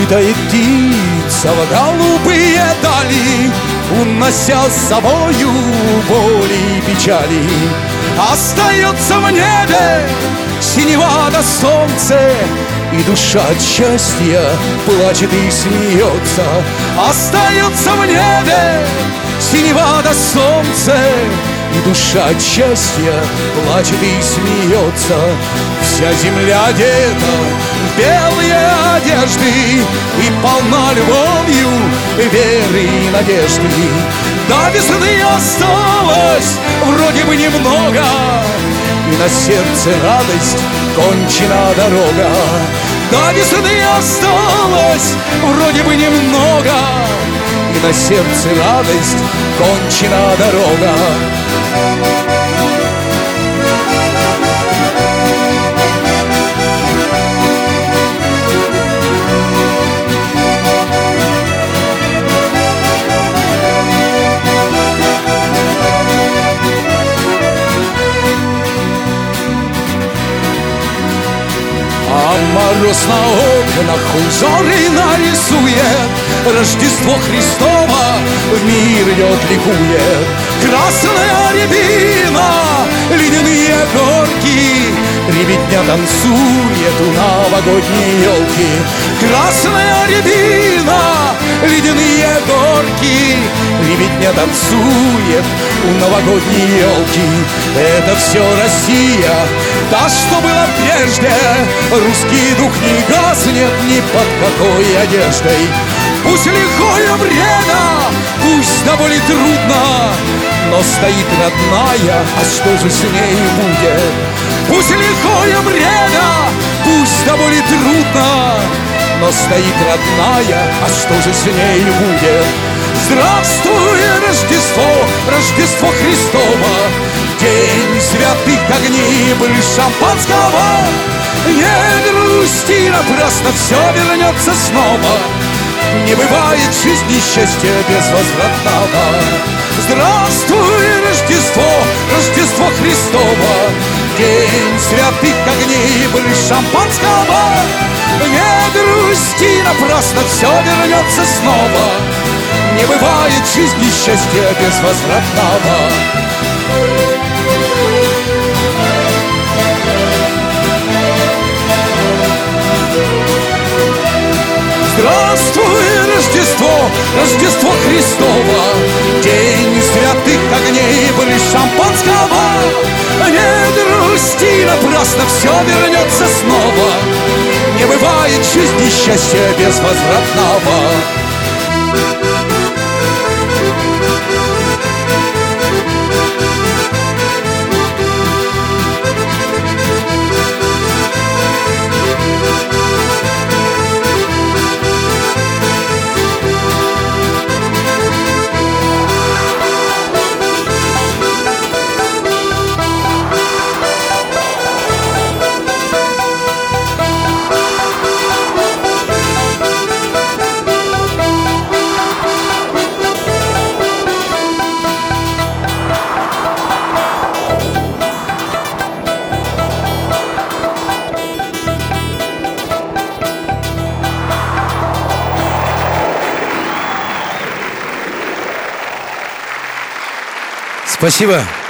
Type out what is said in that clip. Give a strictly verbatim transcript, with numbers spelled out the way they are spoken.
Улетает птица в голубые дали, унося с собою боли и печали. Остается в небе синева до солнца, и душа от счастья плачет и смеется. Остается в небе синева до солнца, и душа от счастья плачет и смеется. Вся земля одета в белые одежды и полна любовью, веры и надежды. До весны осталось вроде бы немного, и на сердце радость, кончена дорога. До весны осталось вроде бы немного, и на сердце радость, кончена дорога. А мороз на окнах узоры нарисует, Рождество Христово в мир идет, ликует. Красная рябина, ледяные горки, ребятня танцует у новогодней елки. Красная рябина, ледяные горки, ребятня танцует у новогодней елки. Это все Россия, та, что была прежде. Русский дух не гаснет ни под какой одеждой. Пусть лихое время, пусть до боли трудно, но стоит родная, а что же с ней будет? Пусть лихое время, пусть до боли трудно, но стоит родная, а что же с ней будет? Здравствуй, Рождество, Рождество Христово, день святых огней, быль шампанского. Не грусти напрасно, все вернется снова. Не бывает в жизни счастья безвозвратного. Здравствуй, Рождество, Рождество Христово, день святых огней, быль шампанского. Не грусти напрасно, все вернется снова. Не бывает в жизни счастья безвозвратного. Здравствуй, Рождество, Рождество Христово, день святых огней, быль шампанского. Не грусти напрасно, все вернется снова. Не бывает в жизни счастья безвозвратного. Спасибо.